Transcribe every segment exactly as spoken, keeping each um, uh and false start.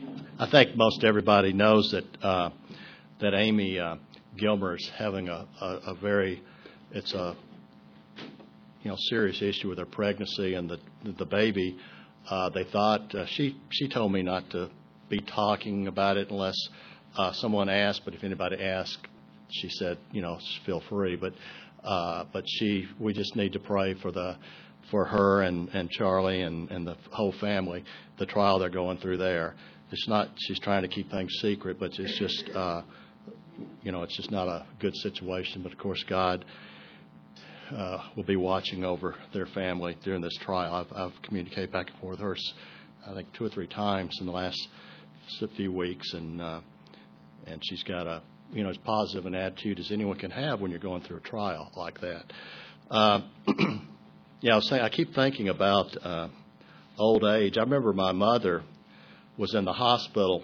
I think most everybody knows that uh, that Amy uh, Gilmer is having a, a, a very, it's a you know serious issue with her pregnancy and the the baby. Uh, they thought uh, she she told me not to be talking about it unless uh, someone asked. But if anybody asked, she said, you know, feel free. But uh, but she we just need to pray for the for her and, and Charlie and, and the whole family, the trial they're going through there. It's not, she's trying to keep things secret, but it's just, uh, you know, it's just not a good situation. But, of course, God uh, will be watching over their family during this trial. I've, I've communicated back and forth with her, I think, two or three times in the last few weeks, and uh, and she's got a, you know, as positive an attitude as anyone can have when you're going through a trial like that. Uh, yeah, I was saying, I keep thinking about uh, old age. I remember my mother was in the hospital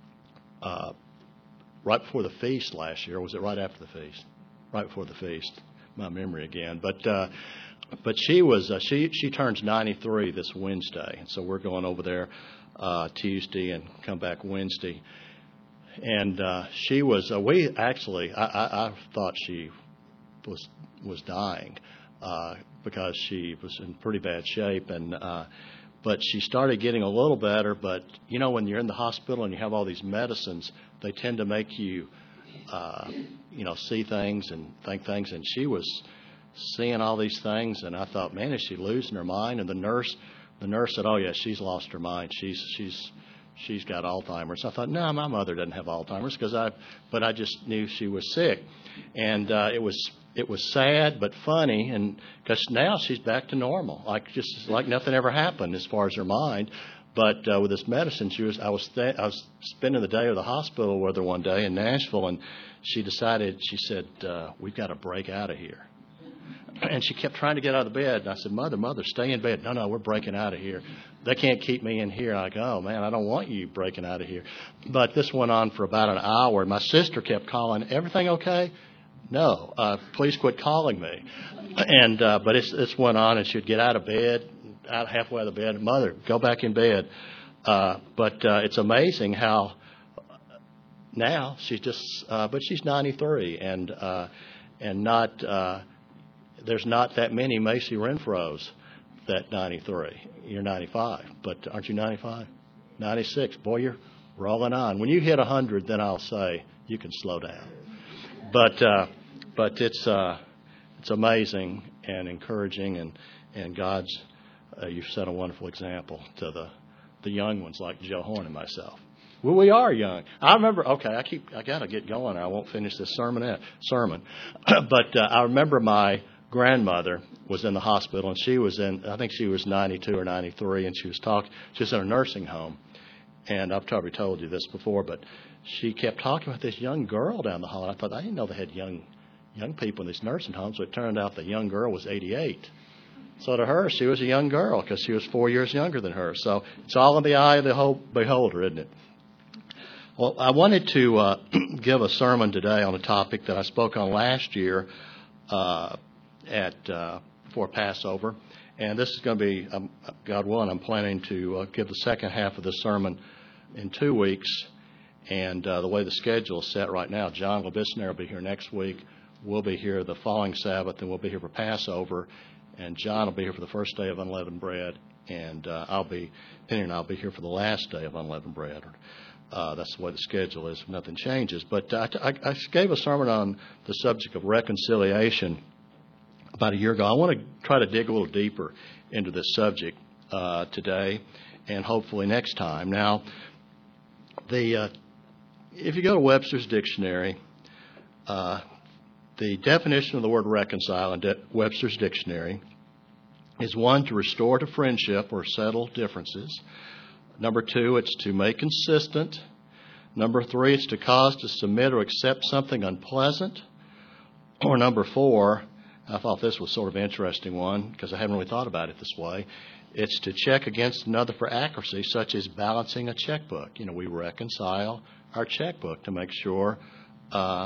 uh, right before the feast last year. Or was it right after the feast? Right before the feast. My memory again. But uh, but she was uh, she she turns ninety-three this Wednesday, and so we're going over there uh, Tuesday and come back Wednesday. And uh, she was uh, we actually I, I, I thought she was was dying uh, because she was in pretty bad shape, and uh, but she started getting a little better. But you know, when you're in the hospital and you have all these medicines, they tend to make you uh, you know see things and think things. And she was seeing all these things, and I thought, man, is she losing her mind? And the nurse the nurse said, oh yeah, she's lost her mind. She's she's she's got Alzheimer's. I thought, no, my mother doesn't have Alzheimer's, because I, but I just knew she was sick, and uh, it was it was sad but funny, and because now she's back to normal, like just like nothing ever happened as far as her mind. But uh, with this medicine, she was I was th- I was spending the day at the hospital with her one day in Nashville, and she decided, she said, uh, we've got to break out of here. And she kept trying to get out of the bed. And I said, Mother, Mother, stay in bed. No, no, we're breaking out of here. They can't keep me in here. I go, oh, man, I don't want you breaking out of here. But this went on for about an hour. My sister kept calling, everything okay? No, uh, please quit calling me. And uh, But it's, this went on, and she'd get out of bed, out halfway out of the bed. Mother, go back in bed. Uh, but uh, it's amazing how now she's just, uh, but she's ninety-three, and uh, and not... Uh, There's not that many Macy Renfros that ninety-three. You're ninety-five, but aren't you ninety-five? ninety-six. Boy, you're rolling on. When you hit one hundred, then I'll say you can slow down. But uh, but it's uh, it's amazing and encouraging, and and God's uh, you've set a wonderful example to the the young ones like Joe Horn and myself. Well, we are young. I remember. Okay, I keep. I got to get going. Or I won't finish this sermon. Sermon, but uh, I remember my grandmother was in the hospital, and she was in, I think she was ninety-two or ninety-three, and she was talking, she was in a nursing home. And I've probably told you this before, but she kept talking about this young girl down the hall. And I thought, I didn't know they had young young people in these nursing homes. So it turned out the young girl was eighty-eight. So to her, she was a young girl because she was four years younger than her. So it's all in the eye of the beholder, isn't it? Well, I wanted to uh, give a sermon today on a topic that I spoke on last year, uh, at uh, for Passover, and this is going to be, um, God willing, I'm planning to uh, give the second half of the sermon in two weeks, and uh, the way the schedule is set right now, John Labisner will be here next week, we'll be here the following Sabbath, and we'll be here for Passover, and John will be here for the first day of unleavened bread, and uh, I'll be, Penny and I'll be here for the last day of unleavened bread. Uh, that's the way the schedule is, nothing changes. But uh, I, I gave a sermon on the subject of reconciliation about a year ago. I want to try to dig a little deeper into this subject uh, today, and hopefully next time. Now, the uh, if you go to Webster's dictionary, uh, the definition of the word reconcile in De- Webster's dictionary is one, to restore to friendship or settle differences. Number two, it's to make consistent. Number three, it's to cause to submit or accept something unpleasant. Or number four, I thought this was sort of an interesting one because I haven't really thought about it this way. It's to check against another for accuracy, such as balancing a checkbook. You know, we reconcile our checkbook to make sure, uh,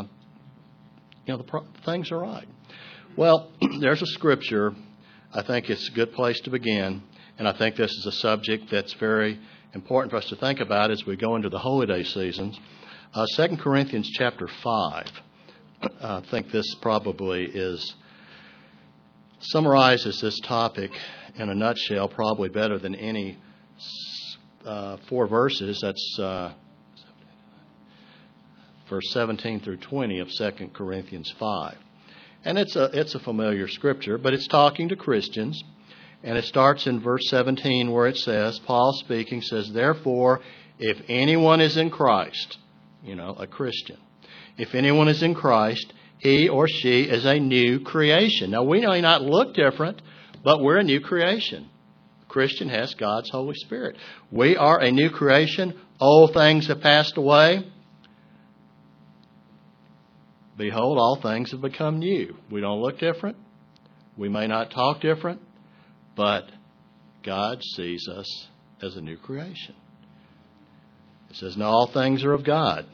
you know, the pro- things are right. Well, there's a scripture. I think it's a good place to begin, and I think this is a subject that's very important for us to think about as we go into the Holy Day seasons. Uh, Second Corinthians chapter five. I think this probably is summarizes this topic in a nutshell probably better than any uh, four verses. That's uh, verse seventeen through twenty of Second Corinthians five. And it's a it's a familiar scripture, but it's talking to Christians. And it starts in verse seventeen where it says, Paul speaking says, therefore, if anyone is in Christ, you know, a Christian, if anyone is in Christ, he or she is a new creation. Now, we may not look different, but we're a new creation. A Christian has God's Holy Spirit. We are a new creation. Old things have passed away. Behold, all things have become new. We don't look different. We may not talk different, but God sees us as a new creation. It says, now all things are of God,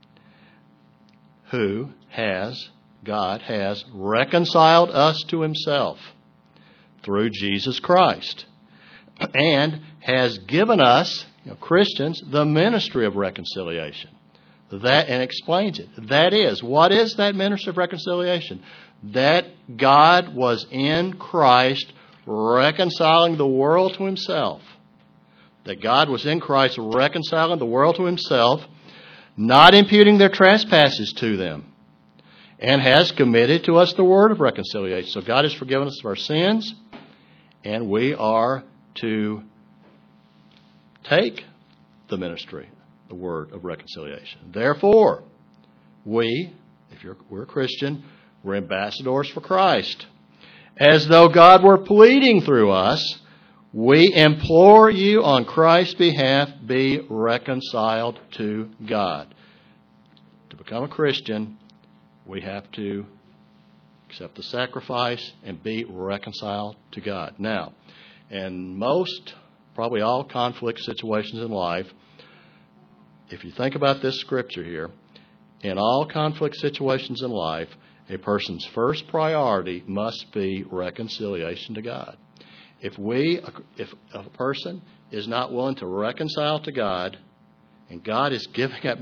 who has, God has reconciled us to himself through Jesus Christ, and has given us, you know, Christians, the ministry of reconciliation. That, and explains it. That is, what is that ministry of reconciliation? That God was in Christ reconciling the world to himself. That God was in Christ reconciling the world to himself, not imputing their trespasses to them, and has committed to us the word of reconciliation. So God has forgiven us of our sins, and we are to take the ministry, the word of reconciliation. Therefore, we, if you're, we're a Christian, we're ambassadors for Christ. As though God were pleading through us, we implore you on Christ's behalf, be reconciled to God. To become a Christian, we have to accept the sacrifice and be reconciled to God. Now, in most, probably all conflict situations in life, if you think about this scripture here, in all conflict situations in life, a person's first priority must be reconciliation to God. If we, if a person is not willing to reconcile to God, and God is giving up,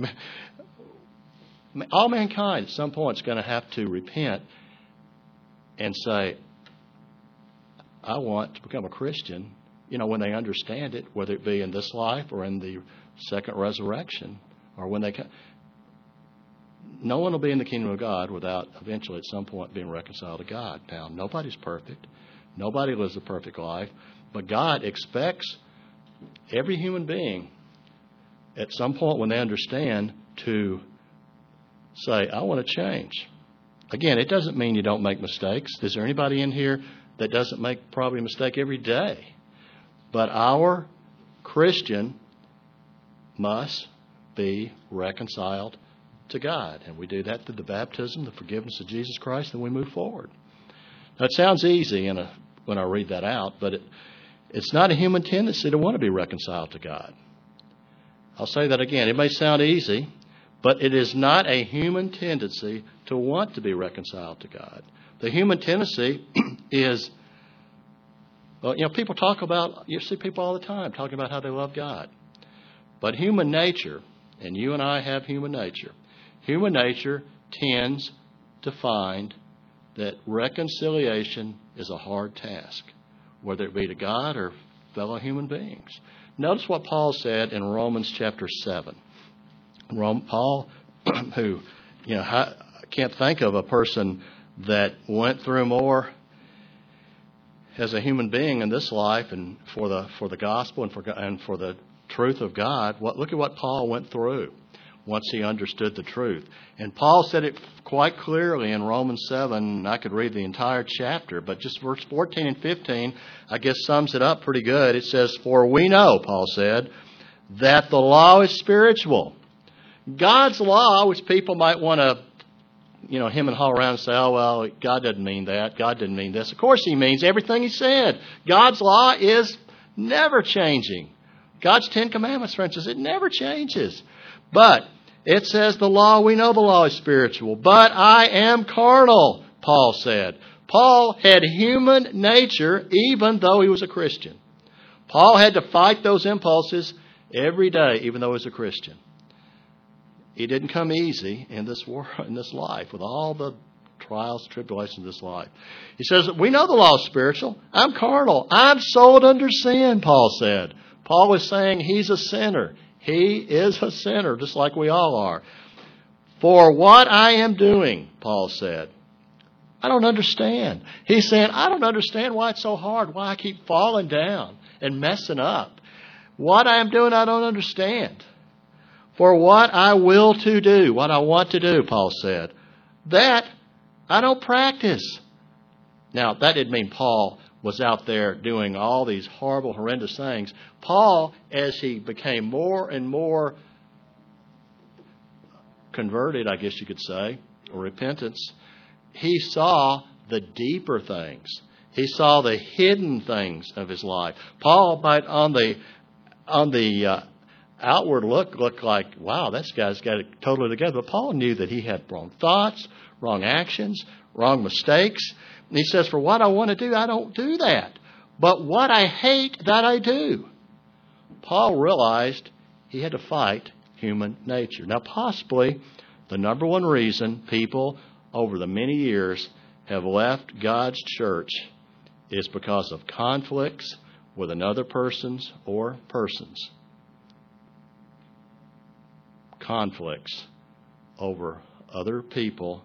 all mankind at some point is going to have to repent and say, I want to become a Christian, you know, when they understand it, whether it be in this life or in the second resurrection, or when they come. No one will be in the kingdom of God without eventually at some point being reconciled to God. Now, nobody's perfect. Nobody lives a perfect life. But God expects every human being at some point when they understand to say, I want to change. Again, it doesn't mean you don't make mistakes. Is there anybody in here that doesn't make probably a mistake every day? But our Christian must be reconciled to God. And we do that through the baptism, the forgiveness of Jesus Christ, and we move forward. Now, it sounds easy in a, when I read that out, but it, it's not a human tendency to want to be reconciled to God. I'll say that again. It may sound easy, but it is not a human tendency to want to be reconciled to God. The human tendency is, well, you know, people talk about, you see people all the time talking about how they love God. But human nature, and you and I have human nature, human nature tends to find that reconciliation is a hard task, whether it be to God or fellow human beings. Notice what Paul said in Romans chapter seven. Rome, Paul, who, you know, I can't think of a person that went through more as a human being in this life and for the for the gospel and for and for the truth of God. What look at what Paul went through once he understood the truth. And Paul said it quite clearly in Romans seven, and I could read the entire chapter, but just verse fourteen and fifteen, I guess, sums it up pretty good. It says, for we know, Paul said, that the law is spiritual. God's law, which people might want to, you know, him and haw around and say, oh, well, God doesn't mean that. God didn't mean this. Of course he means everything he said. God's law is never changing. God's Ten Commandments, for instance, it never changes. But it says the law, we know the law is spiritual. But I am carnal, Paul said. Paul had human nature even though he was a Christian. Paul had to fight those impulses every day, even though he was a Christian. It didn't come easy in this world, in this life, with all the trials, tribulations of this life. He says, we know the law is spiritual. I'm carnal. I'm sold under sin, Paul said. Paul was saying he's a sinner. He is a sinner, just like we all are. For what I am doing, Paul said, I don't understand. He's saying, I don't understand why it's so hard, why I keep falling down and messing up. What I am doing, I don't understand. For what I will to do, what I want to do, Paul said, that I don't practice. Now, that didn't mean Paul was out there doing all these horrible, horrendous things. Paul, as he became more and more converted, I guess you could say, or repentance, he saw the deeper things. He saw the hidden things of his life. Paul might, on the on the uh, outward look, look like, wow, this guy's got it totally together. But Paul knew that he had wrong thoughts, wrong actions, wrong mistakes. And he says, for what I want to do, I don't do that. But what I hate, that I do. Paul realized he had to fight human nature. Now, possibly the number one reason people over the many years have left God's church is because of conflicts with another person's or persons. Conflicts over other people,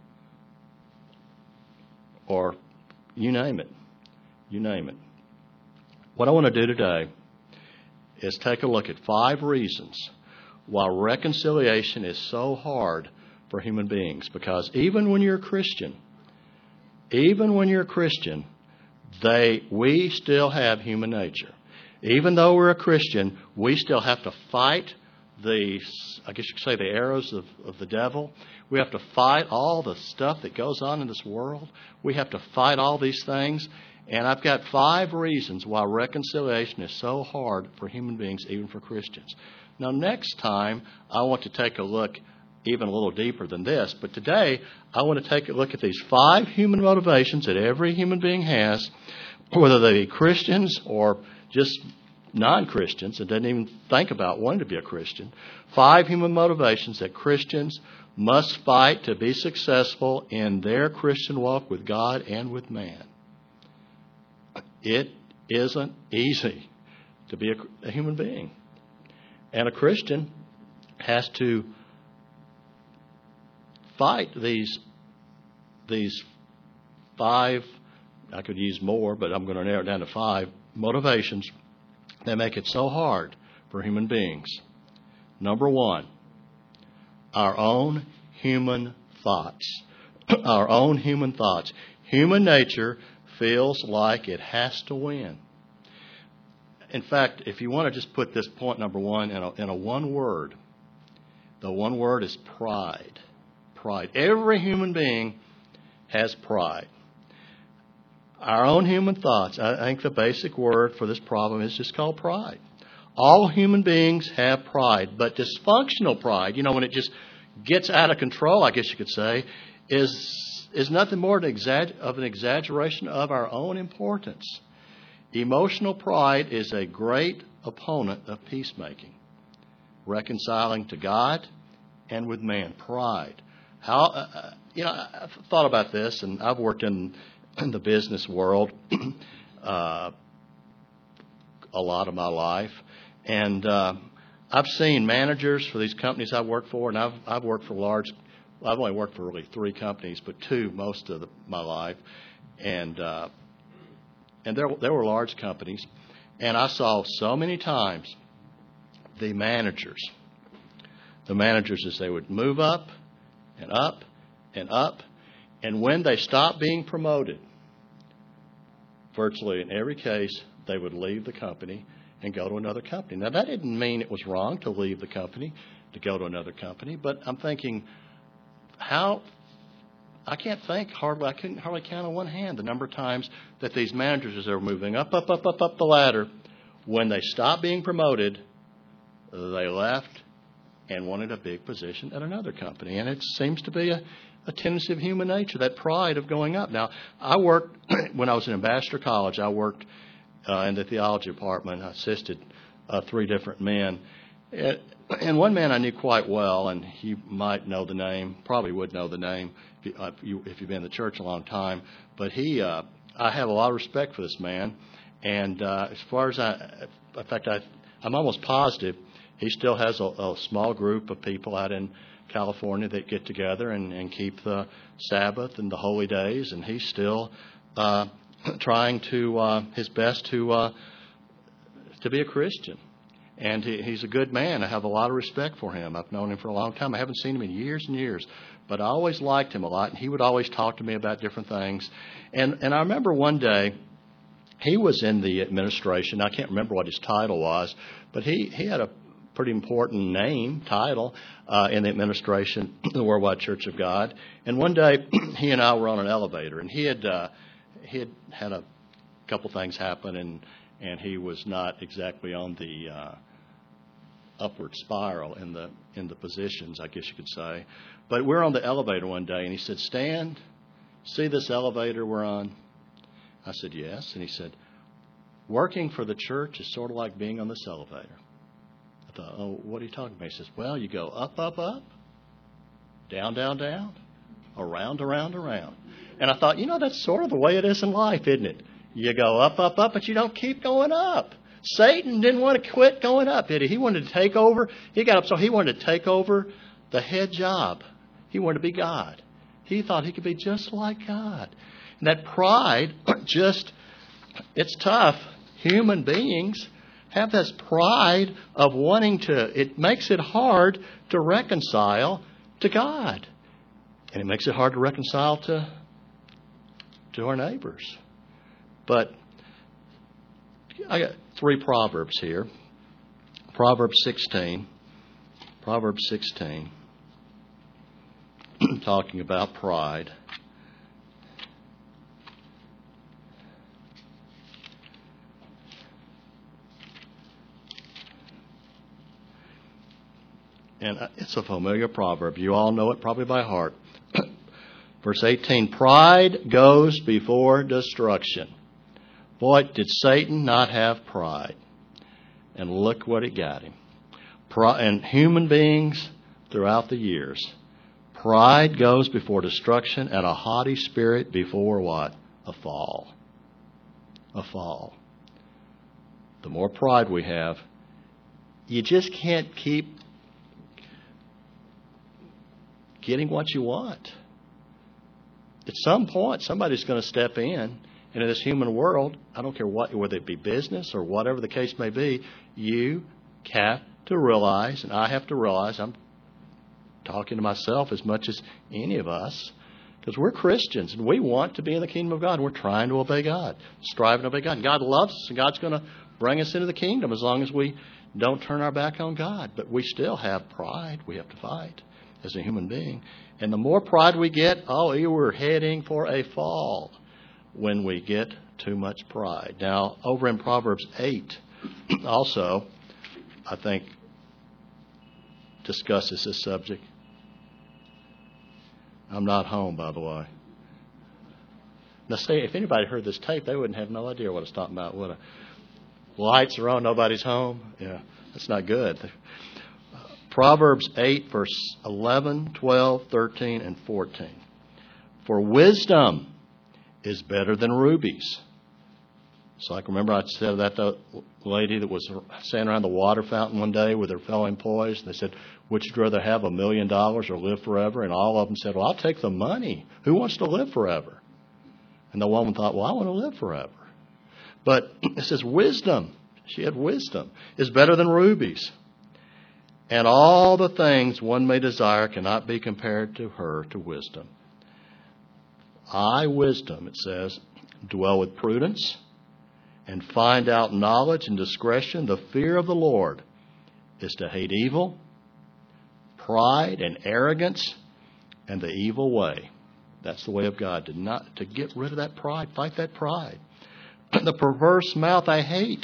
or you name it. You name it. What I want to do today is take a look at five reasons why reconciliation is so hard for human beings. Because even when you're a Christian, even when you're a Christian, they we still have human nature. Even though we're a Christian, we still have to fight the, I guess you could say, the arrows of, of the devil. We have to fight all the stuff that goes on in this world. We have to fight all these things. And I've got five reasons why reconciliation is so hard for human beings, even for Christians. Now, next time, I want to take a look even a little deeper than this. But today, I want to take a look at these five human motivations that every human being has, whether they be Christians or just non-Christians and doesn't even think about wanting to be a Christian. Five human motivations that Christians must fight to be successful in their Christian walk with God and with man. It isn't easy to be a, a human being. And a Christian has to fight these, these five, I could use more, but I'm going to narrow it down to five, motivations that make it so hard for human beings. Number one, our own human thoughts. Our own human thoughts. Human nature feels like it has to win. In fact, if you want to just put this point number one in a, in a one word, the one word is pride. Pride. Every human being has pride. Our own human thoughts. I think the basic word for this problem is just called pride. All human beings have pride, but dysfunctional pride, you know, when it just gets out of control, I guess you could say, is is nothing more than exag- of an exaggeration of our own importance. Emotional pride is a great opponent of peacemaking, reconciling to God and with man. Pride. How uh, you know, I've thought about this, and I've worked in, in the business world uh, a lot of my life, and uh, I've seen managers for these companies I work for, and I've I've worked for large. I've only worked for really three companies, but two most of the, my life, and uh, and there there were large companies, and I saw so many times the managers, the managers as they would move up and up and up, and when they stopped being promoted, virtually in every case they would leave the company and go to another company. Now that didn't mean it was wrong to leave the company to go to another company, but I'm thinking, how I can't think hardly I couldn't hardly count on one hand the number of times that these managers, as they were moving up, up, up, up, up the ladder, when they stopped being promoted, they left and wanted a big position at another company. And it seems to be a, a tendency of human nature, that pride of going up. Now, I worked, when I was in Ambassador College, I worked uh, in the theology department. I assisted uh, three different men. It, and one man I knew quite well, and he might know the name, probably would know the name if, you, if, you, if you've been in the church a long time. But he, uh, I have a lot of respect for this man. And uh, as far as I, in fact, I, I'm almost positive he still has a, a small group of people out in California that get together and, and keep the Sabbath and the holy days. And he's still uh, trying to uh, his best to uh, to be a Christian. And he, he's a good man. I have a lot of respect for him. I've known him for a long time. I haven't seen him in years and years, but I always liked him a lot. And he would always talk to me about different things. And and I remember one day he was in the administration. I can't remember what his title was, but he, he had a pretty important name, title, uh, in the administration of the Worldwide Church of God. And one day he and I were on an elevator, and he had uh, he had had a couple things happen, and and he was not exactly on the uh, upward spiral in the in the positions, I guess you could say. But we're on the elevator one day, and he said, "Stan, see this elevator we're on?" I said, "Yes." And he said, "Working for the church is sort of like being on this elevator." I thought, "Oh, what are you talking about?" He says, "Well, you go up, up, up, down, down, down, around, around, around." And I thought, you know, that's sort of the way it is in life, isn't it? You go up, up, up, but you don't keep going up. Satan didn't want to quit going up, did he? He wanted to take over. He got up, so he wanted to take over the head job. He wanted to be God. He thought he could be just like God. And that pride, just, it's tough. Human beings have this pride of wanting to, it makes it hard to reconcile to God. And it makes it hard to reconcile to, to our neighbors. But I got three Proverbs here. Proverbs sixteen. Proverbs sixteen. Talking about pride. And it's a familiar proverb. You all know it probably by heart. Verse eighteen, pride goes before destruction. Boy, did Satan not have pride. And look what it got him. Pride, and human beings throughout the years, pride goes before destruction, and a haughty spirit before what? A fall. A fall. The more pride we have, you just can't keep getting what you want. At some point, somebody's going to step in. And in this human world, I don't care what, whether it be business or whatever the case may be, you have to realize, and I have to realize, I'm talking to myself as much as any of us, because we're Christians and we want to be in the kingdom of God. And we're trying to obey God, striving to obey God. And God loves us, and God's going to bring us into the kingdom as long as we don't turn our back on God. But we still have pride we have to fight as a human being. And the more pride we get, oh, you were heading for a fall when we get too much pride. Now, over in Proverbs eight, also, I think, discusses this subject. I'm not home, by the way. Now, see, if anybody heard this tape, they wouldn't have no idea what I was talking about, would I? Lights are on, nobody's home. Yeah, that's not good. Proverbs eight, verse eleven, twelve, thirteen, and fourteen. For wisdom is better than rubies. So I can remember I said that the lady that was standing around the water fountain one day with her fellow employees. They said, would you rather have a million dollars or live forever? And all of them said, well, I'll take the money. Who wants to live forever? And the woman thought, well, I want to live forever. But it says wisdom, she had wisdom, is better than rubies. And all the things one may desire cannot be compared to her, to wisdom. I, wisdom, it says, dwell with prudence and find out knowledge and discretion. The fear of the Lord is to hate evil, pride and arrogance, and the evil way. That's the way of God, to not to get rid of that pride. Fight that pride. The perverse mouth I hate.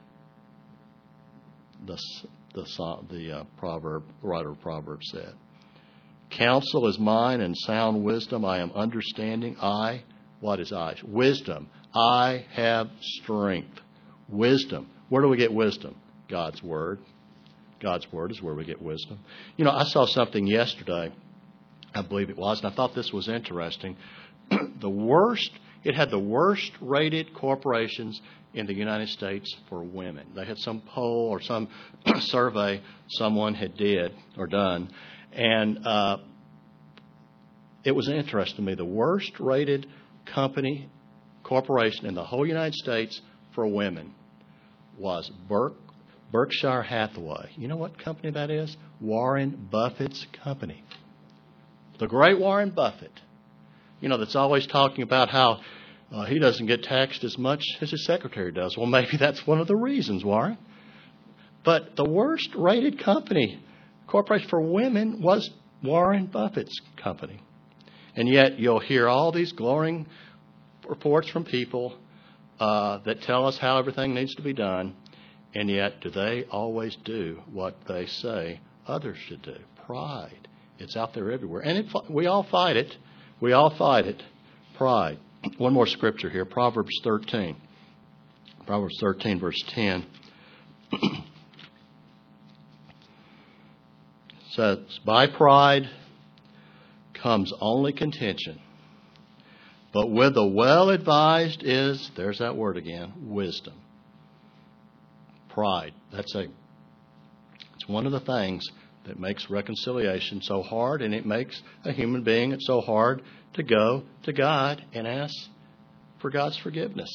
The the the uh, proverb writer of Proverbs said. Counsel is mine and sound wisdom. I am understanding. I, what is I? Wisdom. I have strength. Wisdom. Where do we get wisdom? God's Word. God's Word is where we get wisdom. You know, I saw something yesterday, I believe it was, and I thought this was interesting. The worst, it had the worst rated corporations in the United States for women. They had some poll or some survey someone had did or done, and uh, it was interesting to me. The worst rated company, corporation in the whole United States for women was Berk, Berkshire Hathaway. You know what company that is? Warren Buffett's company. The great Warren Buffett. You know, that's always talking about how uh, he doesn't get taxed as much as his secretary does. Well, maybe that's one of the reasons, Warren. But the worst rated company, corporation for women, was Warren Buffett's company. And yet you'll hear all these glowing reports from people uh, that tell us how everything needs to be done. And yet, do they always do what they say others should do? Pride. It's out there everywhere. And it, we all fight it. We all fight it. Pride. One more scripture here. Proverbs thirteen. Proverbs thirteen, verse ten. Says, by pride comes only contention. But with the well-advised is, there's that word again, wisdom. Pride. That's a, it's one of the things that makes reconciliation so hard, and it makes a human being it's so hard to go to God and ask for God's forgiveness.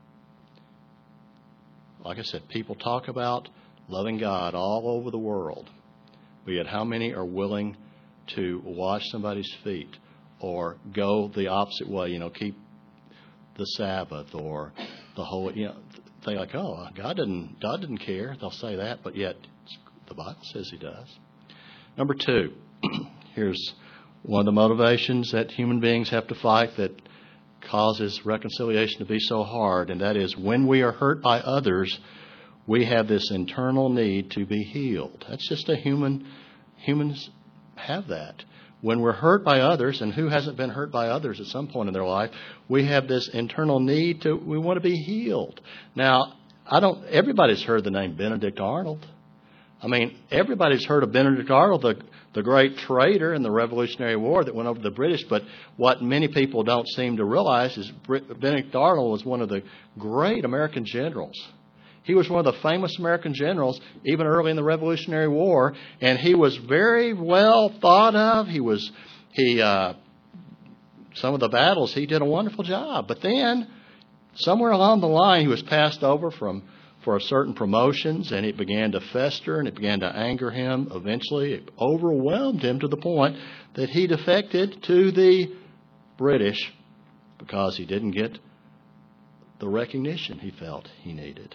Like I said, people talk about loving God all over the world, but yet how many are willing to wash somebody's feet or go the opposite way, you know, keep the Sabbath or the whole, you know, they like, oh, God didn't, God didn't care. They'll say that, but yet the Bible says He does. Number two, here's one of the motivations that human beings have to fight that causes reconciliation to be so hard, and that is when we are hurt by others, we have this internal need to be healed. That's just a human, humans have that. When we're hurt by others, and who hasn't been hurt by others at some point in their life, we have this internal need to, we want to be healed. Now, I don't, everybody's heard the name Benedict Arnold. I mean, everybody's heard of Benedict Arnold, the, the great traitor in the Revolutionary War that went over the British. But what many people don't seem to realize is Benedict Arnold was one of the great American generals. He was one of the famous American generals, even early in the Revolutionary War, and he was very well thought of. He was, he, uh, some of the battles, he did a wonderful job. But then, somewhere along the line, he was passed over from for a certain promotions, and it began to fester, and it began to anger him. Eventually, it overwhelmed him to the point that he defected to the British because he didn't get the recognition he felt he needed.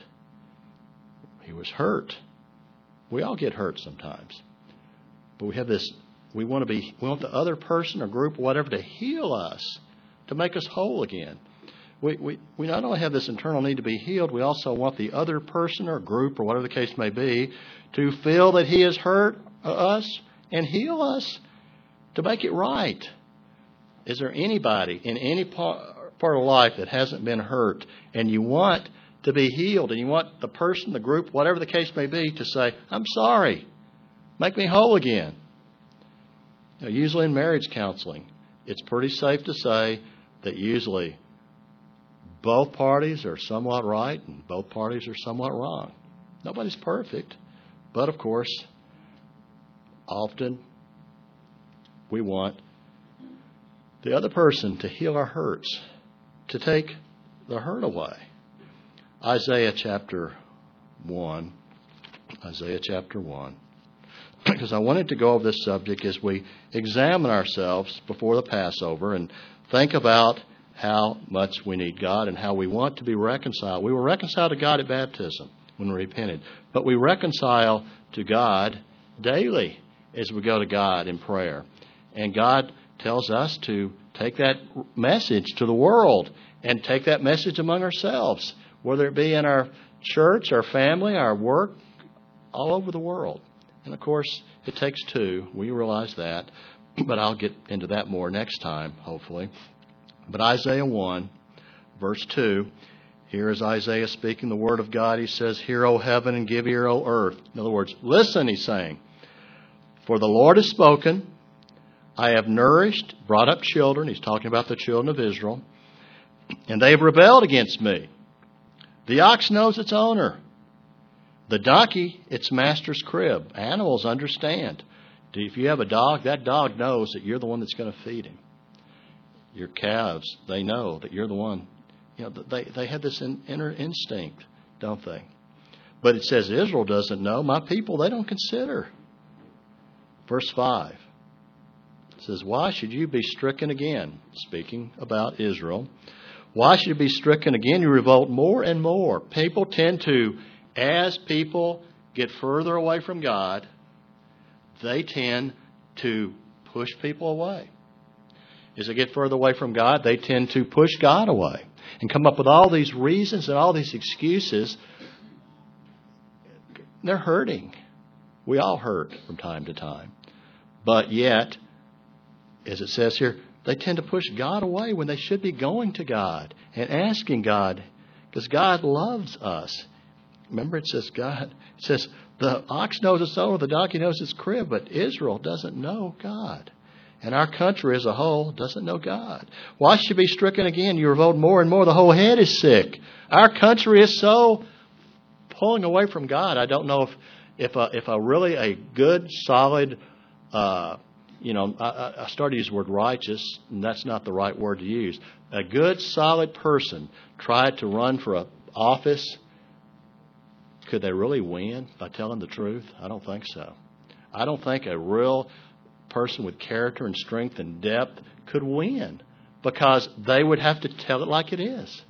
He was hurt. We all get hurt sometimes. But we have this, we want to be, we want the other person or group or whatever to heal us, to make us whole again. We, we, we not only have this internal need to be healed, we also want the other person or group or whatever the case may be to feel that He has hurt us and heal us to make it right. Is there anybody in any part, part of life that hasn't been hurt and you want to be healed and you want the person, the group, whatever the case may be, to say, I'm sorry, make me whole again? Now, usually in marriage counseling, it's pretty safe to say that usually both parties are somewhat right and both parties are somewhat wrong. Nobody's perfect. But, of course, often we want the other person to heal our hurts, to take the hurt away. Isaiah chapter one. Isaiah chapter one. Because I wanted to go over this subject as we examine ourselves before the Passover and think about how much we need God and how we want to be reconciled. We were reconciled to God at baptism when we repented. But we reconcile to God daily as we go to God in prayer. And God tells us to take that message to the world and take that message among ourselves, whether it be in our church, our family, our work, all over the world. And, of course, it takes two. We realize that. But I'll get into that more next time, hopefully. But Isaiah one, verse two, Here is Isaiah speaking the word of God. He says, "Hear, O heaven, and give ear, O earth." In other words, listen, he's saying. "For the Lord has spoken. I have nourished, brought up children." He's talking about the children of Israel. "And they have rebelled against me. The ox knows its owner. The donkey, its master's crib." Animals understand. If you have a dog, that dog knows that you're the one that's going to feed him. Your calves, they know that you're the one. You know, they, they have this in, inner instinct, don't they? But it says Israel doesn't know. My people, they don't consider. Verse five. It says, "Why should you be stricken again?" Speaking about Israel. "Why should you be stricken again? You revolt more and more." People tend to, as people get further away from God, they tend to push people away. As they get further away from God, they tend to push God away and come up with all these reasons and all these excuses. They're hurting. We all hurt from time to time. But yet, as it says here, they tend to push God away when they should be going to God and asking God, because God loves us. Remember, it says God, it says the ox knows its owner, the donkey knows its crib, but Israel doesn't know God. And our country as a whole doesn't know God. "Why should you be stricken again? You revolt more and more. The whole head is sick." Our country is so pulling away from God. I don't know if if a, if a really a good, solid, uh, you know, I, I started to use the word righteous, and that's not the right word to use. A good, solid person tried to run for an office. Could they really win by telling the truth? I don't think so. I don't think a real person with character and strength and depth could win, because they would have to tell it like it is.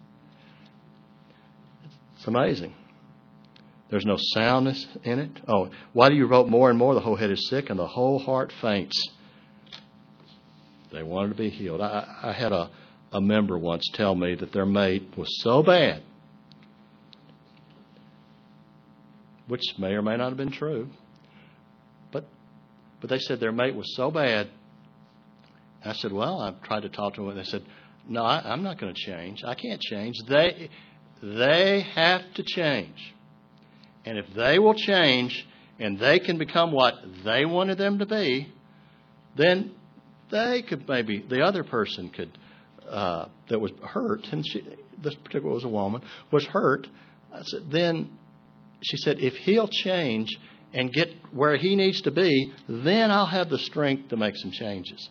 It's amazing. There's no soundness in it. Oh, "Why do you revolt more and more? The whole head is sick and the whole heart faints." They wanted to be healed. I, I had a, a member once tell me that their mate was so bad, which may or may not have been true, but but they said their mate was so bad. I said, "Well, I've tried to talk to them." And they said, "No, I, I'm not going to change. I can't change. They they have to change. And if they will change and they can become what they wanted them to be, then they could maybe, the other person could, uh, that was hurt," and she, this particular was a woman, was hurt. I said, then she said, "If he'll change and get where he needs to be, then I'll have the strength to make some changes."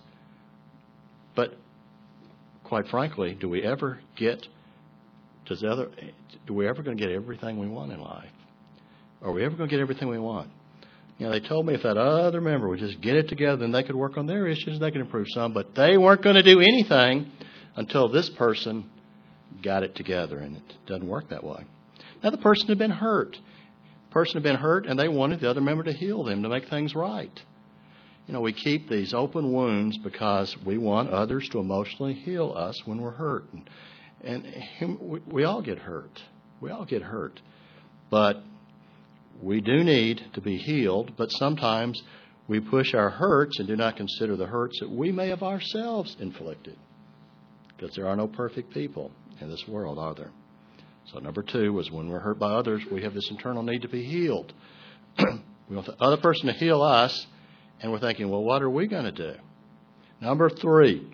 But quite frankly, do we ever get, does the other, do we ever going to get everything we want in life? Are we ever going to get everything we want? You know, they told me if that other member would just get it together, then they could work on their issues, they could improve some, but they weren't going to do anything until this person got it together, and it doesn't work that way. Now, the person had been hurt. The person had been hurt, and they wanted the other member to heal them, to make things right. You know, we keep these open wounds because we want others to emotionally heal us when we're hurt. And, and him, we, we all get hurt. We all get hurt. But we do need to be healed, but sometimes we push our hurts and do not consider the hurts that we may have ourselves inflicted, because there are no perfect people in this world, are there? So number two was, when we're hurt by others, we have this internal need to be healed. We want the other person to heal us, and we're thinking, well, what are we going to do? Number three,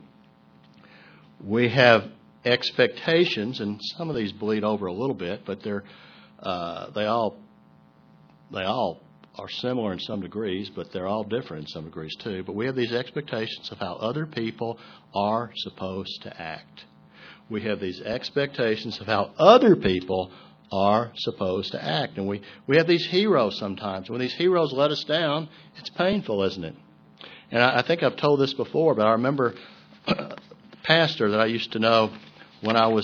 we have expectations, and some of these bleed over a little bit, but they're uh, they all They all are similar in some degrees, but they're all different in some degrees too. But we have these expectations of how other people are supposed to act. We have these expectations of how other people are supposed to act. And we, we have these heroes sometimes. When these heroes let us down, it's painful, isn't it? And I, I think I've told this before, but I remember a pastor that I used to know when I was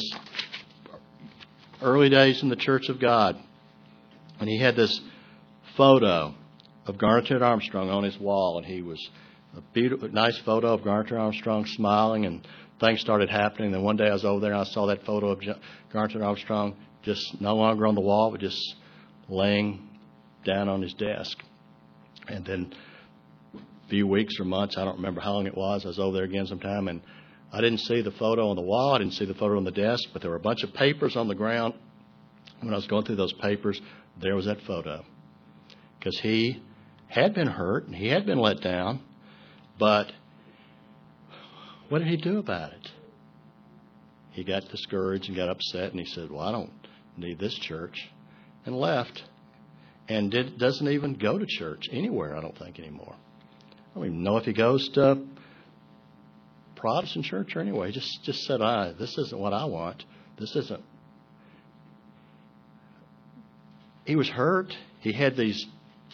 early days in the Church of God. And he had this photo of Garnet Armstrong on his wall, and he was a beautiful, nice photo of Garnet Armstrong smiling, and things started happening. Then one day I was over there and I saw that photo of Garnet Armstrong just no longer on the wall, but just laying down on his desk. And then a few weeks or months, I don't remember how long it was, I was over there again sometime, and I didn't see the photo on the wall. I didn't see the photo on the desk, but there were a bunch of papers on the ground. When I was going through those papers, there was that photo. Because he had been hurt and he had been let down, but what did he do about it? He got discouraged and got upset, and he said, well, I don't need this church, and left. And did, doesn't even go to church anywhere, I don't think, anymore. I don't even know if he goes to Protestant church or anywhere. He just, just said, ah, this isn't what I want. This isn't. He was hurt. He had these,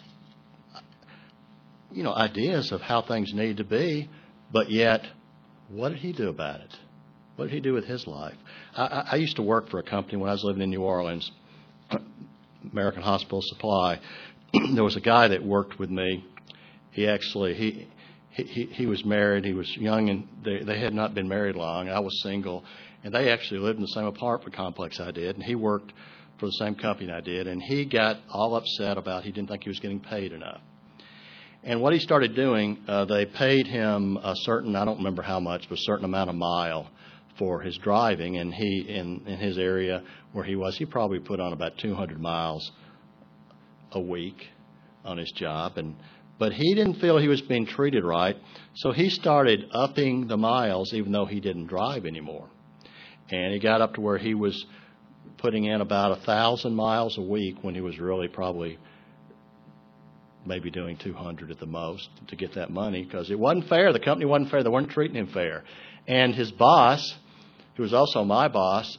you know, ideas of how things need to be, but yet, what did he do about it? What did he do with his life? I, I used to work for a company when I was living in New Orleans, American Hospital Supply. There was a guy that worked with me. He actually, he he he was married. He was young, and they, they had not been married long. I was single, and they actually lived in the same apartment complex I did, and he worked for the same company I did, and he got all upset about he didn't think he was getting paid enough. And what he started doing, uh, they paid him a certain, I don't remember how much, but a certain amount of mile for his driving, and he, in, in his area where he was, he probably put on about two hundred miles a week on his job, and but he didn't feel he was being treated right, so he started upping the miles even though he didn't drive anymore. And he got up to where he was putting in about a thousand miles a week when he was really probably maybe doing two hundred at the most to get that money, because it wasn't fair. The company wasn't fair. They weren't treating him fair. And his boss, who was also my boss,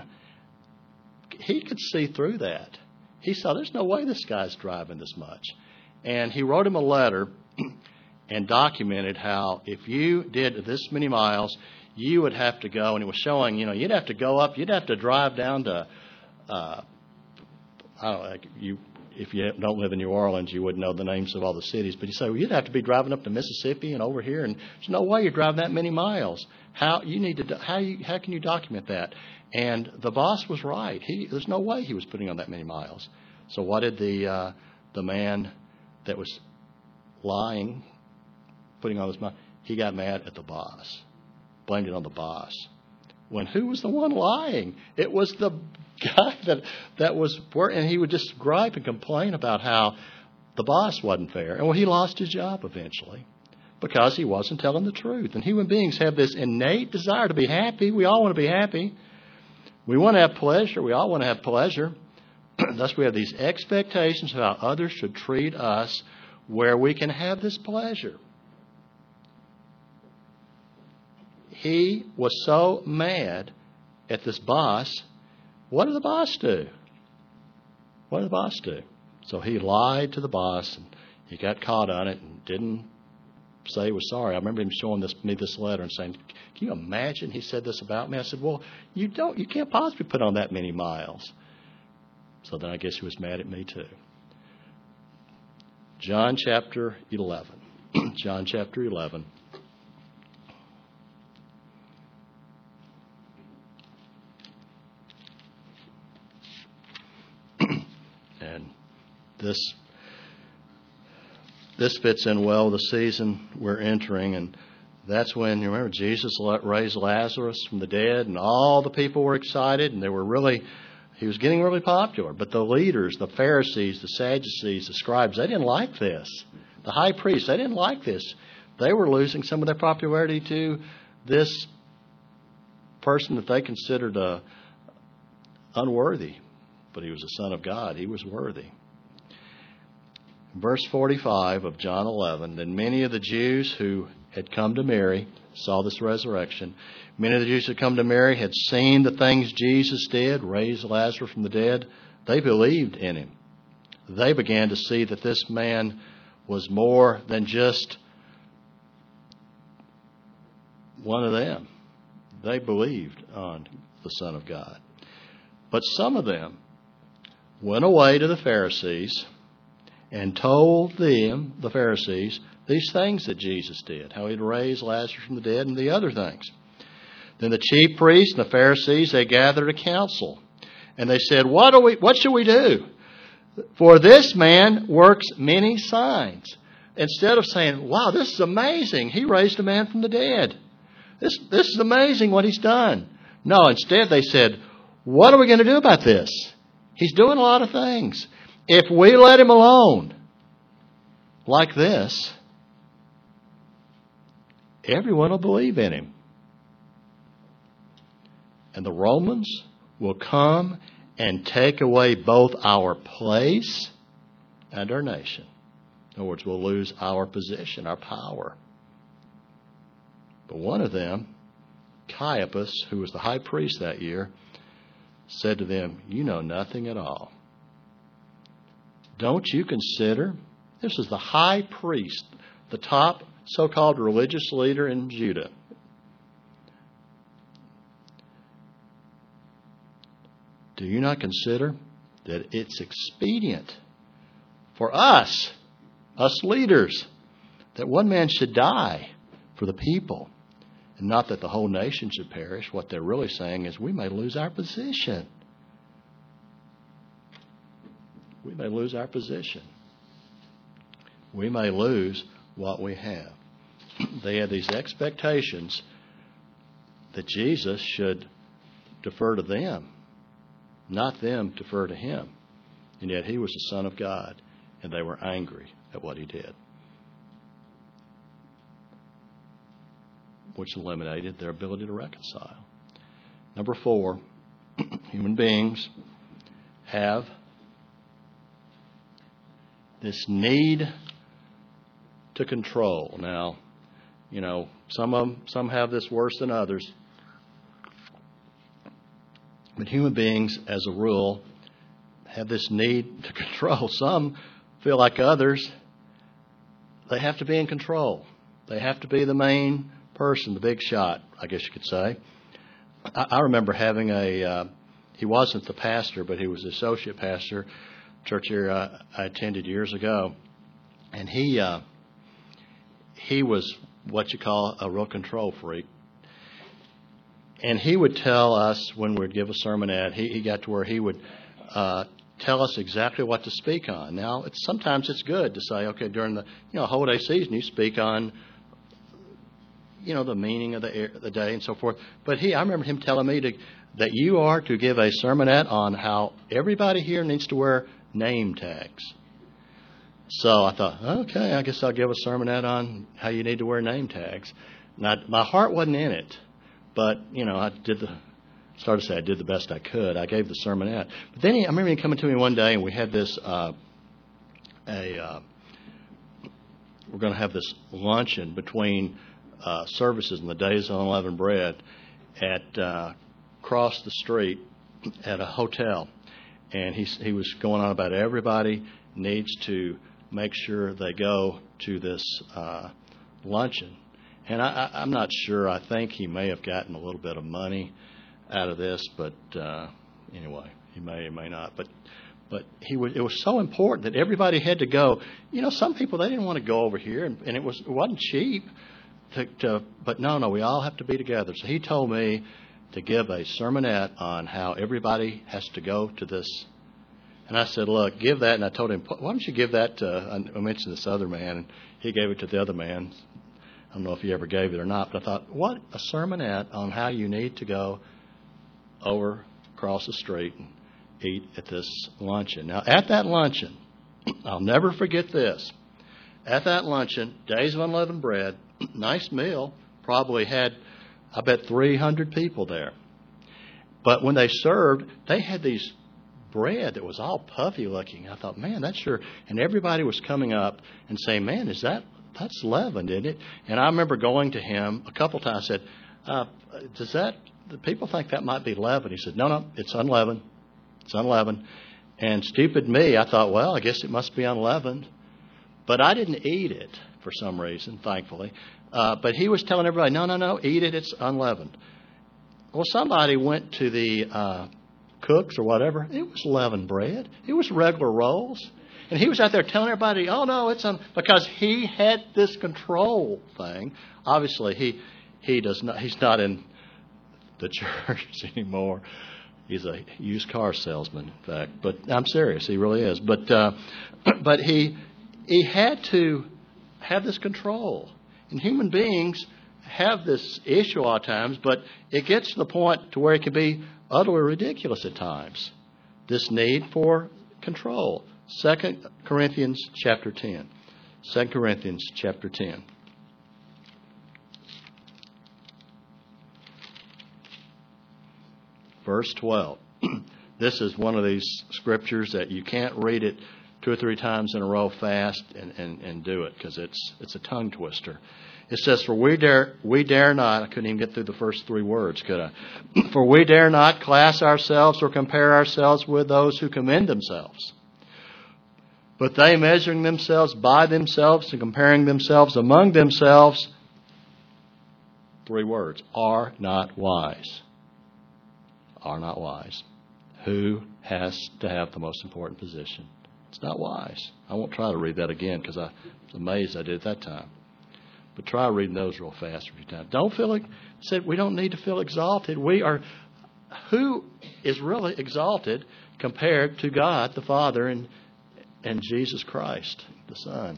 he could see through that. He saw there's no way this guy's driving this much. And he wrote him a letter and documented how if you did this many miles, you would have to go, and it was showing, you know, you'd have to go up, you'd have to drive down to, uh, I don't know, you, if you don't live in New Orleans, you wouldn't know the names of all the cities, but you say, well, you'd have to be driving up to Mississippi and over here, and there's no way you're driving that many miles. How you need to, how you, how can you document that? And the boss was right. He, there's no way he was putting on that many miles. So what did the uh, the man that was lying, putting on this miles? He got mad at the boss. Blamed it on the boss. When who was the one lying? It was the guy that that was, and he would just gripe and complain about how the boss wasn't fair. And well, he lost his job eventually because he wasn't telling the truth. And human beings have this innate desire to be happy. We all want to be happy. We want to have pleasure. We all want to have pleasure. Thus, we have these expectations of how others should treat us where we can have this pleasure. He was so mad at this boss. What did the boss do? What did the boss do? So he lied to the boss, and he got caught on it and didn't say he was sorry. I remember him showing this, me this letter and saying, can you imagine he said this about me? I said, well, you don't, you can't possibly put on that many miles. So then I guess he was mad at me too. John chapter eleven. John chapter eleven. And this this fits in well with the season we're entering, and that's when, you remember, Jesus raised Lazarus from the dead, and all the people were excited, and they were really, he was getting really popular. But the leaders, the Pharisees, the Sadducees, the scribes, they didn't like this. The high priests, they didn't like this. They were losing some of their popularity to this person that they considered uh, unworthy. But he was the Son of God. He was worthy. Verse forty-five of John eleven, then many of the Jews who had come to Mary saw this resurrection. Many of the Jews who had come to Mary had seen the things Jesus did, raised Lazarus from the dead. They believed in him. They began to see that this man was more than just one of them. They believed on the Son of God. But some of them went away to the Pharisees and told them, the Pharisees, these things that Jesus did, how he'd raised Lazarus from the dead and the other things. Then the chief priests and the Pharisees, they gathered a council, and they said, what do we, what should we do? For this man works many signs. Instead of saying, wow, this is amazing, he raised a man from the dead. This, this is amazing what he's done. No, instead they said, what are we going to do about this? He's doing a lot of things. If we let him alone like this, everyone will believe in him. And the Romans will come and take away both our place and our nation. In other words, we'll lose our position, our power. But one of them, Caiaphas, who was the high priest that year, said to them, you know nothing at all. Don't you consider, this is the high priest, the top so-called religious leader in Judah. Do you not consider that it's expedient for us, us leaders, that one man should die for the people, and not that the whole nation should perish? What they're really saying is we may lose our position. We may lose our position. We may lose what we have. They had these expectations that Jesus should defer to them, not them defer to him. And yet he was the Son of God, and they were angry at what he did, which eliminated their ability to reconcile. Number four, human beings have this need to control. Now, you know, some of them, some have this worse than others. But human beings, as a rule, have this need to control. Some feel like others, they have to be in control. They have to be the main person, the big shot, I guess you could say. I, I remember having a, uh, he wasn't the pastor, but he was the associate pastor, church here I, I attended years ago. And he, uh, he was what you call a real control freak. And he would tell us when we would give a sermonette, he, he got to where he would uh, tell us exactly what to speak on. Now, it's, sometimes it's good to say, okay, during the you know holiday season, you speak on you know the meaning of the the day and so forth. But he, I remember him telling me to, that you are to give a sermonette on how everybody here needs to wear name tags. So I thought, okay, I guess I'll give a sermonette on how you need to wear name tags. Now, my heart wasn't in it. But, you know, I did the, started to say I did the best I could. I gave the sermonette. But then he, I remember him coming to me one day, and we had this, uh, a, uh, we're going to have this luncheon between uh, services in the Days of Unleavened Bread at, uh, across the street at a hotel. And he, he was going on about everybody needs to make sure they go to this uh, luncheon. And I, I, I'm not sure. I think he may have gotten a little bit of money out of this, but uh, anyway, he may or may not. But but he was. It was so important that everybody had to go. You know, some people, they didn't want to go over here, and, and it was it wasn't cheap. To, to, but no, no, we all have to be together. So he told me to give a sermonette on how everybody has to go to this. And I said, look, give that. And I told him, why don't you give that to, I mentioned this other man, and he gave it to the other man. I don't know if he ever gave it or not, but I thought, what a sermonette on how you need to go over across the street and eat at this luncheon. Now, at that luncheon, I'll never forget this. At that luncheon, Days of Unleavened Bread, nice meal, probably had, I bet, three hundred people there. But when they served, they had these bread that was all puffy looking. I thought, man, that's sure. And everybody was coming up and saying, man, is that, that's leavened, isn't it? And I remember going to him a couple times. I said, uh, does that, the people think that might be leavened? He said, no, no, it's unleavened. It's unleavened. And stupid me, I thought, well, I guess it must be unleavened. But I didn't eat it for some reason, thankfully. Uh, but he was telling everybody, no, no, no, eat it, it's unleavened. Well, somebody went to the uh, cooks or whatever. It was leavened bread. It was regular rolls. And he was out there telling everybody, oh, no, it's un-, because he had this control thing. Obviously, he he does not. He's not in the church anymore. He's a used car salesman, in fact. But I'm serious. He really is. But uh, but he he had to have this control. And human beings have this issue a lot of times, but it gets to the point to where it can be utterly ridiculous at times. This need for control. Second Corinthians chapter ten. Second Corinthians chapter ten. Verse twelve. This is one of these scriptures that you can't read it two or three times in a row fast and, and, and do it, because it's it's a tongue twister. It says, For we dare we dare not, I couldn't even get through the first three words, could I? For we dare not class ourselves or compare ourselves with those who commend themselves. But they, measuring themselves by themselves and comparing themselves among themselves, three words, are not wise. Are not wise. Who has to have the most important position? It's not wise. I won't try to read that again because I was amazed I did it that time. But try reading those real fast a few times. Don't feel like, said we don't need to feel exalted. We are, who is really exalted compared to God the Father and, and Jesus Christ the Son?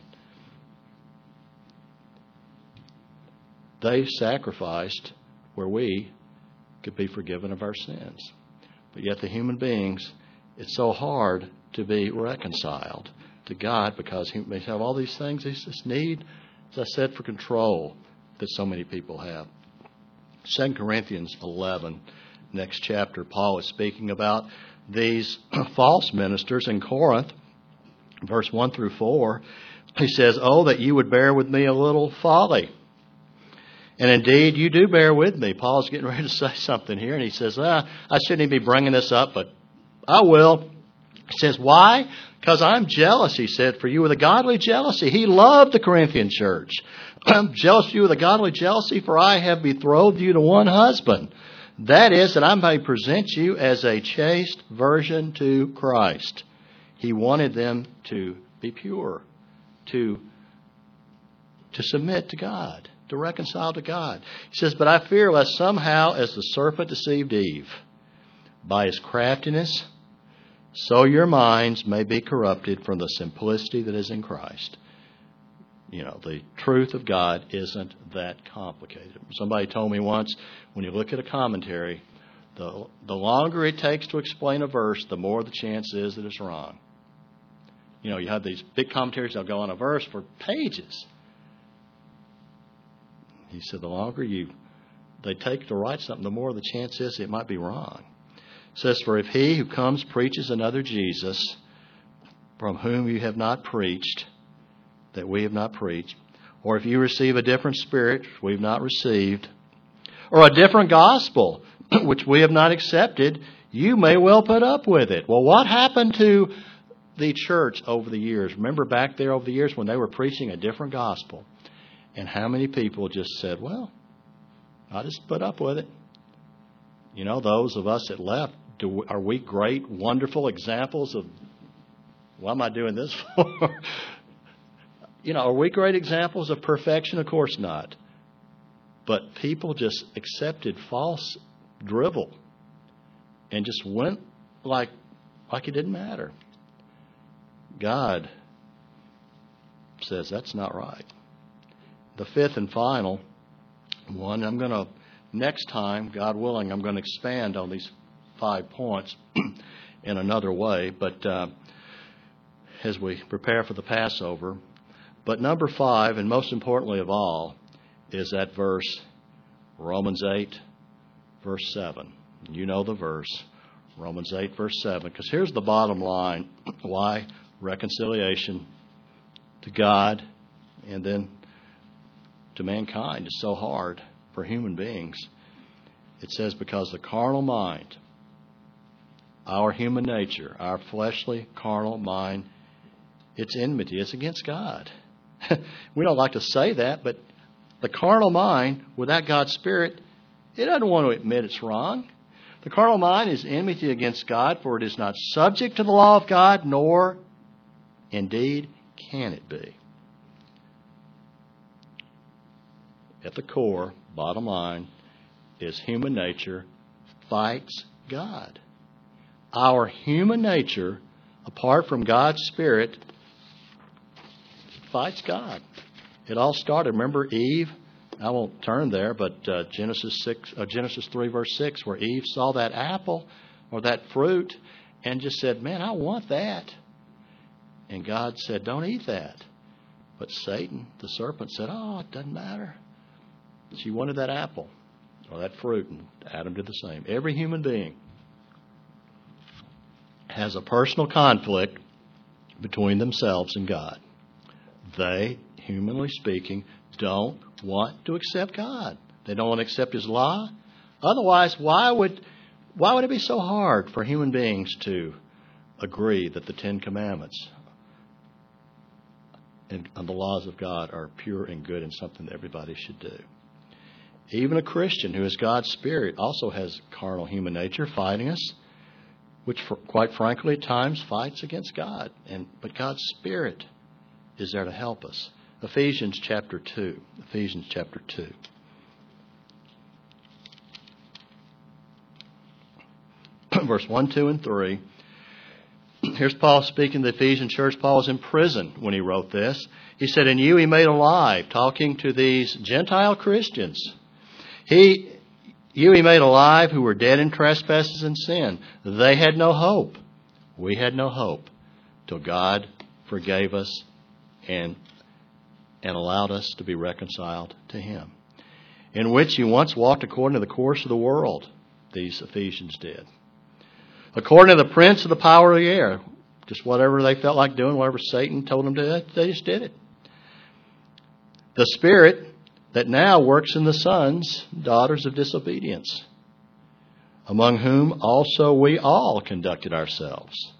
They sacrificed where we could be forgiven of our sins. But yet the human beings, it's so hard to be reconciled to God because they have all these things. They just need, as I said, for control that so many people have. Second Corinthians eleven, next chapter, Paul is speaking about these false ministers in Corinth. Verse one through four, he says, Oh, that you would bear with me a little folly. And indeed, you do bear with me. Paul's getting ready to say something here, and he says, ah, I shouldn't even be bringing this up, but I will. He says, why? Because I'm jealous, he said, for you with a godly jealousy. He loved the Corinthian church. I'm jealous of you with a godly jealousy, for I have betrothed you to one husband. That is, that I may present you as a chaste virgin to Christ. He wanted them to be pure, to, to submit to God, to reconcile to God. He says, but I fear lest somehow, as the serpent deceived Eve by his craftiness, so your minds may be corrupted from the simplicity that is in Christ. You know, the truth of God isn't that complicated. Somebody told me once, when you look at a commentary, the, the longer it takes to explain a verse, the more the chance is that it's wrong. You know, you have these big commentaries, they'll go on a verse for pages. He said, the longer you they take to write something, the more the chance is it might be wrong. It says, for if he who comes preaches another Jesus, from whom you have not preached, that we have not preached, or if you receive a different spirit, which we have not received, or a different gospel, which we have not accepted, you may well put up with it. Well, what happened to the church over the years? Remember back there over the years when they were preaching a different gospel? And how many people just said, well, I'll just put up with it. You know, those of us that left, do, are we great, wonderful examples of, what am I doing this for? You know, are we great examples of perfection? Of course not. But people just accepted false drivel and just went like, like it didn't matter. God says that's not right. The fifth and final one, I'm going to, next time, God willing, I'm going to expand on these five points in another way, but uh, as we prepare for the Passover. But number five, and most importantly of all, is that verse, Romans eight, verse seven. You know the verse, Romans eight, verse seven, because here's the bottom line. Why reconciliation to God and then to mankind is so hard for human beings. It says, because the carnal mind, our human nature, our fleshly carnal mind, it's enmity. It's against God. We don't like to say that, but the carnal mind, without God's Spirit, it doesn't want to admit it's wrong. The carnal mind is enmity against God, for it is not subject to the law of God, nor indeed can it be. At the core, bottom line, is human nature fights God. Our human nature, apart from God's Spirit, fights God. It all started, remember Eve I won't turn there, but uh, Genesis six, uh, Genesis three, verse six, where Eve saw that apple or that fruit and just said, "Man, I want that." And God said, "Don't eat that." But Satan, the serpent, said, "Oh, it doesn't matter." She wanted that apple or that fruit, and Adam did the same. Every human being has a personal conflict between themselves and God. They, humanly speaking, don't want to accept God. They don't want to accept His law. Otherwise, why would why would it be so hard for human beings to agree that the Ten Commandments and, and the laws of God are pure and good and something that everybody should do? Even a Christian who is God's Spirit also has carnal human nature fighting us, which, for, quite frankly, at times fights against God. And but God's Spirit is there to help us. Ephesians chapter two. Ephesians chapter two. Verse one, two, and three. Here's Paul speaking to the Ephesian church. Paul was in prison when he wrote this. He said, "In you he made alive," talking to these Gentile Christians. He, you he made alive who were dead in trespasses and sin. They had no hope. We had no hope till God forgave us and and allowed us to be reconciled to Him. In which you once walked according to the course of the world, these Ephesians did. According to the prince of the power of the air. Just whatever they felt like doing, whatever Satan told them to do, they just did it. The spirit that now works in the sons, daughters of disobedience, among whom also we all conducted ourselves,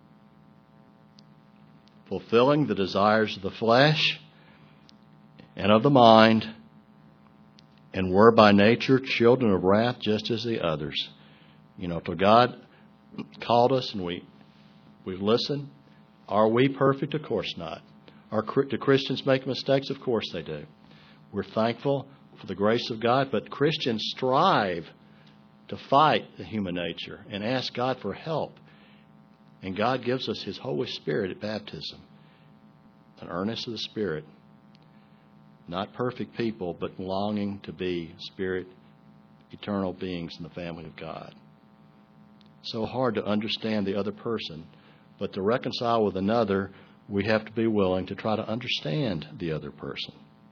fulfilling the desires of the flesh and of the mind, and were by nature children of wrath just as the others. You know, till God called us and we, we've listened. Are we perfect? Of course not. Are, do Christians make mistakes? Of course they do. We're thankful for the grace of God, but Christians strive to fight the human nature and ask God for help. And God gives us His Holy Spirit at baptism, an earnest of the Spirit. Not perfect people, but longing to be spirit, eternal beings in the family of God. So hard to understand the other person, but to reconcile with another, we have to be willing to try to understand the other person.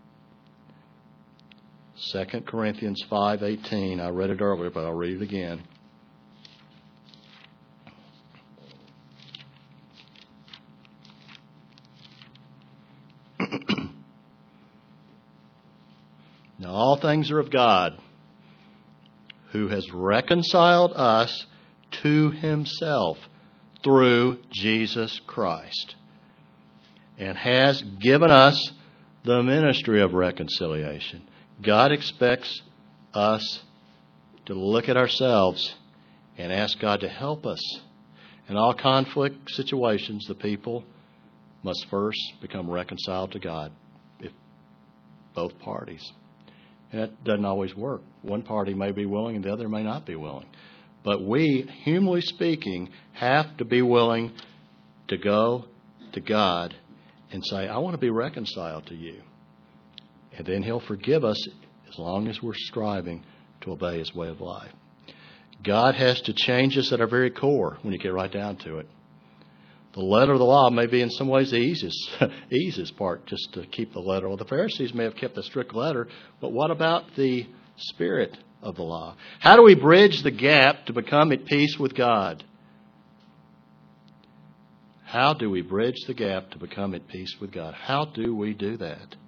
Second Corinthians five eighteen. I read it earlier, but I'll read it again. Now all things are of God, who has reconciled us to Himself through Jesus Christ, and has given us the ministry of reconciliation. God expects us to look at ourselves and ask God to help us. In all conflict situations, the people must first become reconciled to God, if both parties. And that doesn't always work. One party may be willing and the other may not be willing. But we, humanly speaking, have to be willing to go to God and say, "I want to be reconciled to you." And then He'll forgive us as long as we're striving to obey His way of life. God has to change us at our very core when you get right down to it. The letter of the law may be in some ways the easiest, easiest part, just to keep the letter. Well, the Pharisees may have kept the strict letter, but what about the spirit of the law? How do we bridge the gap to become at peace with God? How do we bridge the gap to become at peace with God? How do we do that?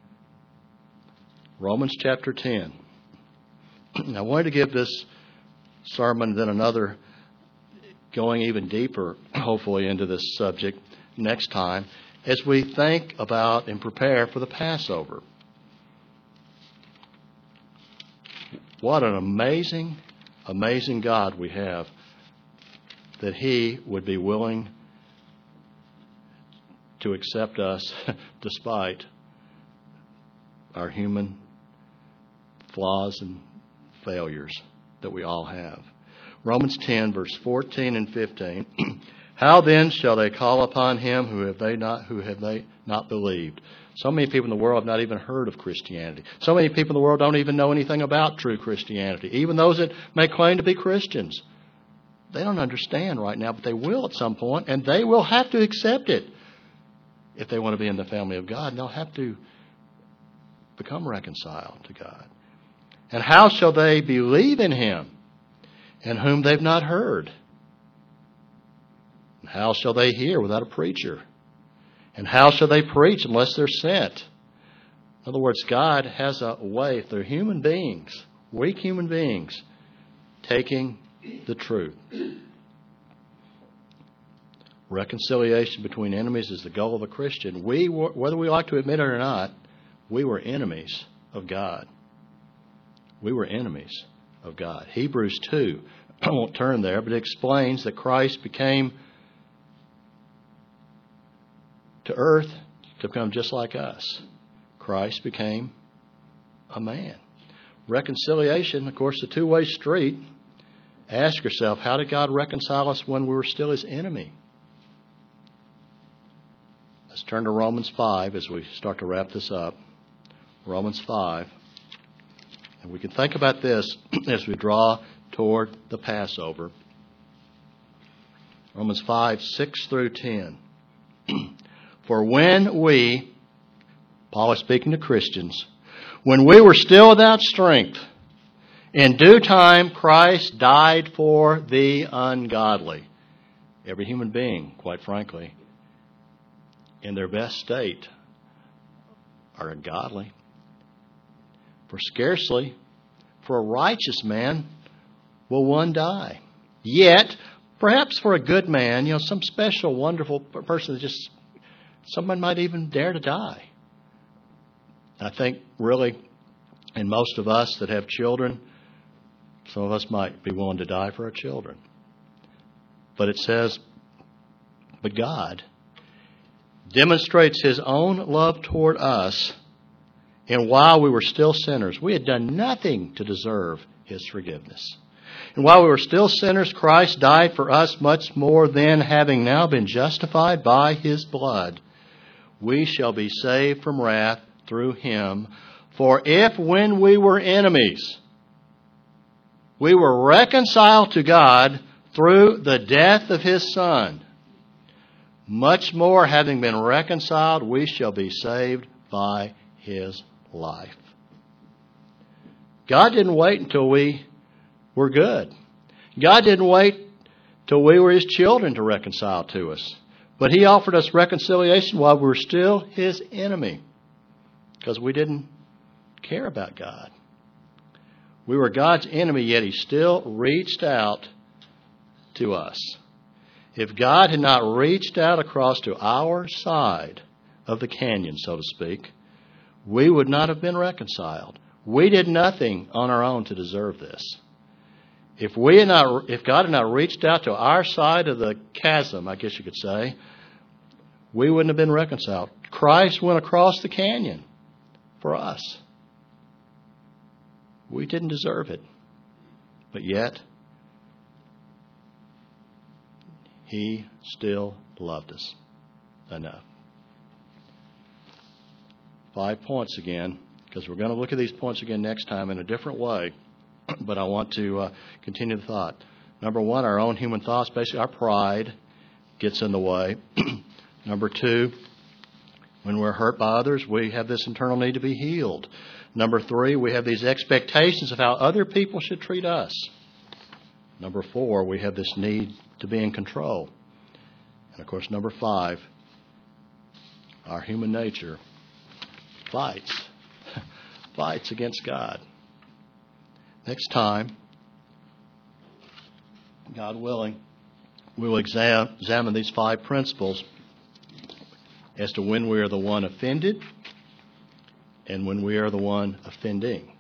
Romans chapter ten. I wanted to give this sermon, then another, going even deeper, hopefully, into this subject next time as we think about and prepare for the Passover. What an amazing, amazing God we have, that He would be willing to accept us despite our human flaws and failures that we all have. Romans ten, verse fourteen and fifteen. How then shall they call upon him who have they not who have they not believed? So many people in the world have not even heard of Christianity. So many people in the world don't even know anything about true Christianity. Even those that may claim to be Christians. They don't understand right now, but they will at some point, and they will have to accept it if they want to be in the family of God. And they'll have to become reconciled to God. And how shall they believe in him in whom they've not heard? And how shall they hear without a preacher? And how shall they preach unless they're sent? In other words, God has a way through human beings, weak human beings, taking the truth. Reconciliation between enemies is the goal of a Christian. We, whether we like to admit it or not, we were enemies of God. We were enemies of God. Hebrews two, I won't turn there, but it explains that Christ became to earth to become just like us. Christ became a man. Reconciliation, of course, a two-way street. Ask yourself, how did God reconcile us when we were still his enemy? Let's turn to Romans five as we start to wrap this up. Romans five. And we can think about this as we draw toward the Passover. Romans five, six through ten. For when we, Paul is speaking to Christians, when we were still without strength, in due time Christ died for the ungodly. Every human being, quite frankly, in their best state, are ungodly. For scarcely for a righteous man will one die. Yet, perhaps for a good man, you know, some special, wonderful person that just, someone might even dare to die. I think really, in most of us that have children, some of us might be willing to die for our children. But it says, but God demonstrates his own love toward us, and while we were still sinners, we had done nothing to deserve his forgiveness. And while we were still sinners, Christ died for us. Much more then, having now been justified by his blood, we shall be saved from wrath through him. For if when we were enemies, we were reconciled to God through the death of his Son, much more having been reconciled, we shall be saved by his life. God didn't wait until we were good. God didn't wait till we were his children to reconcile to us. But he offered us reconciliation while we were still his enemy, because we didn't care about God. We were God's enemy, yet he still reached out to us. If God had not reached out across to our side of the canyon, so to speak, we would not have been reconciled. We did nothing on our own to deserve this. If we had not, if God had not reached out to our side of the chasm, I guess you could say, we wouldn't have been reconciled. Christ went across the canyon for us. We didn't deserve it. But yet, he still loved us enough. Five points again, because we're going to look at these points again next time in a different way. But I want to uh, continue the thought. Number one, our own human thoughts, basically our pride gets in the way. Number two, when we're hurt by others, we have this internal need to be healed. Number three, we have these expectations of how other people should treat us. Number four, we have this need to be in control. And of course, number five, our human nature fights, fights against God. Next time, God willing, we will exam, examine these five principles as to when we are the one offended and when we are the one offending.